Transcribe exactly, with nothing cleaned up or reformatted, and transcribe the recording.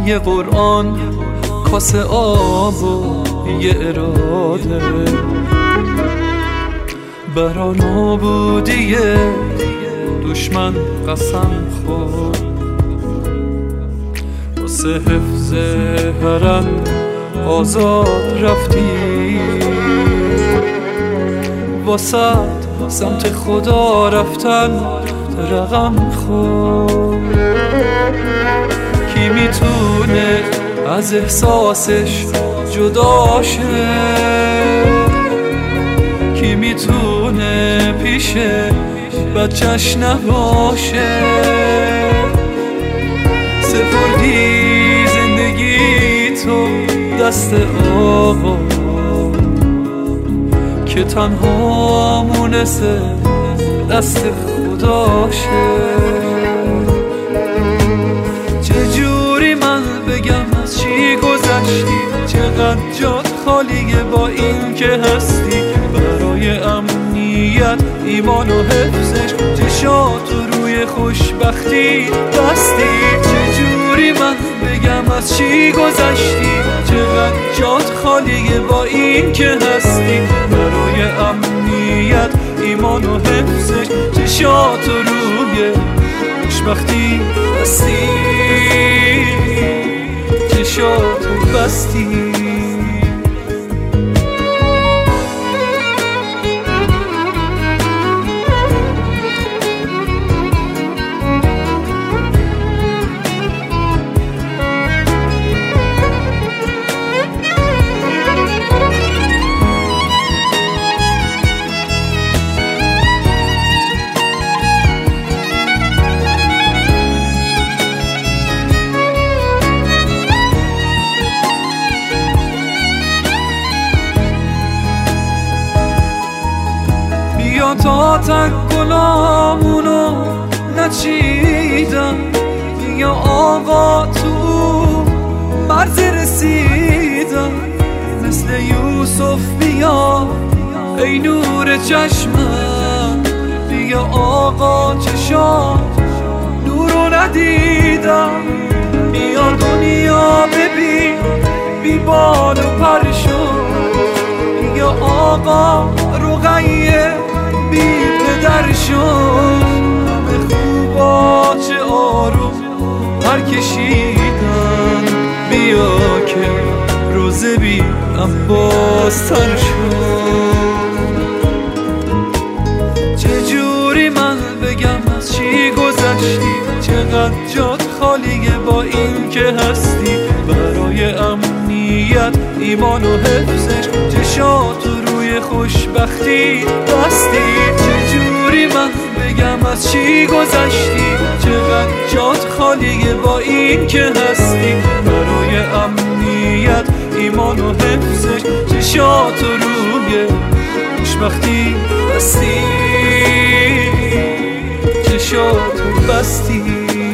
یه قرآن، کاسه آب و یه اراده، برا نابودی دشمن قسم خورد، واسه حفظ حرم آزاد رفتی، واسه سمت خدا رفتن رقم خورد. کی میتونه از احساسش جدا شه؟ کی میتونه پیش بچه‌ش نباشه؟ سپردی زندگی تو دست آقا که تنها مونسه دست خداشه. چجوری من بگم از چی گذشتی؟ چقدر جات خالیه با این که هستی، برای امنیت ایمان و حفظش چشات روی خوشبختی بستی. چجوری من بگم از چی گذشتی؟ چقدر جات خالیه با این که هستی، برای امنیت ایمان و حفظش چشات روی خوشبختی بستی، چشاتو بستی. بیا تا تک گلامونو نچیدم، بیا آقا تو مرز رسیدم، مثل یوسف بیا ای نور چشمم، بیا آقا چشام نورو ندیدم، بیا دنیا ببین بی بال و پر شد، بیا آقا رقیه بی پدر شد. همه خوبا چه آروم پر کشیدن، بیا که روزه بی عباستر شد. چجوری من بگم از چی گذشتی؟ چقدر جات خالیه با این که هستی، برای امنیت ایمان و حفظش چشات روی خوشبختی بستی. چجوری من بگم از چی گذشتی؟ چقدر جات خالیه با این که هستی، برای امنیت ایمان و حفظش چشات روی خوشبختی بستی، چشات بستی.